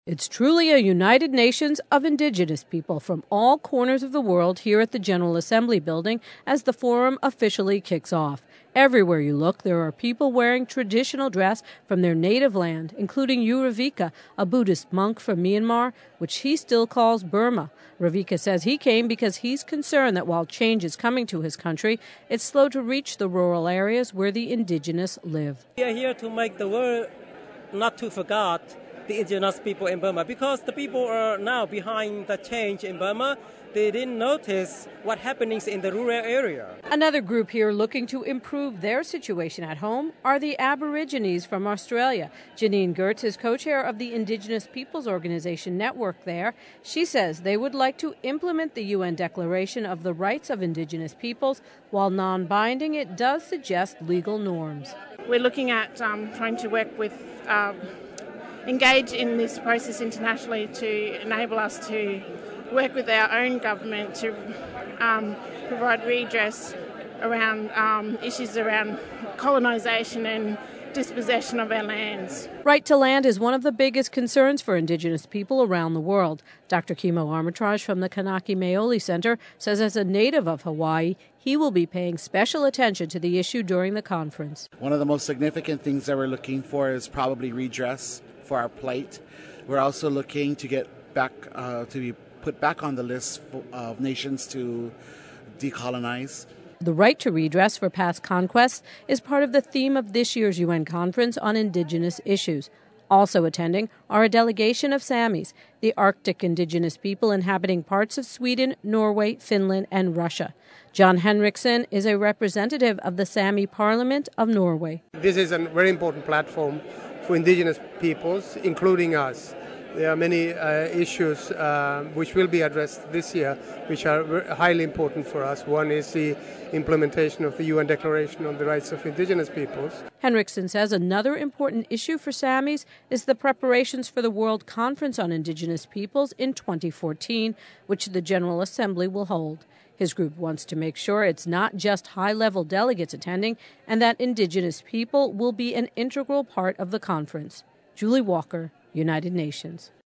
It's truly a United Nations of Indigenous people from all corners of the world here at the General Assembly building as the forum officially kicks off. Everywhere you look, there are people wearing traditional dress from their native land, including U Ravika, a Buddhist monk from Myanmar, which he still calls Burma. Ravika says he came because he's concerned that while change is coming to his country, it's slow to reach the rural areas where the indigenous live. We are here to make the world not to forget the indigenous people in Burma, because the people are now behind the change in Burma. They didn't notice what happenings in the rural area. Another group here looking to improve their situation at home are the Aborigines from Australia. Janine Gertz is co-chair of the Indigenous Peoples Organization network there. She says they would like to implement the UN Declaration of the Rights of Indigenous Peoples. While non-binding, it does suggest legal norms. We're looking at trying to work with engage in this process internationally to enable us to work with our own government to provide redress around issues around colonisation and dispossession of our lands. Right to land is one of the biggest concerns for Indigenous people around the world. Dr. Kimo Armitage from the Kanaki Maoli Center says as a native of Hawaii, he will be paying special attention to the issue during the conference. One of the most significant things that we're looking for is probably redress for our plight. We're also looking to get back to be put back on the list of nations to decolonize. The right to redress for past conquests is part of the theme of this year's UN conference on Indigenous issues. Also attending are a delegation of Samis, the Arctic Indigenous people inhabiting parts of Sweden, Norway, Finland, and Russia. John Henriksson is a representative of the Sami Parliament of Norway. This is a very important platform for Indigenous peoples, including us. There are many issues which will be addressed this year, which are highly important for us. One is the implementation of the UN Declaration on the Rights of Indigenous Peoples. Henriksson says another important issue for Samis is the preparations for the World Conference on Indigenous Peoples in 2014, which the General Assembly will hold. His group wants to make sure it's not just high-level delegates attending and that Indigenous people will be an integral part of the conference. Julie Walker, United Nations.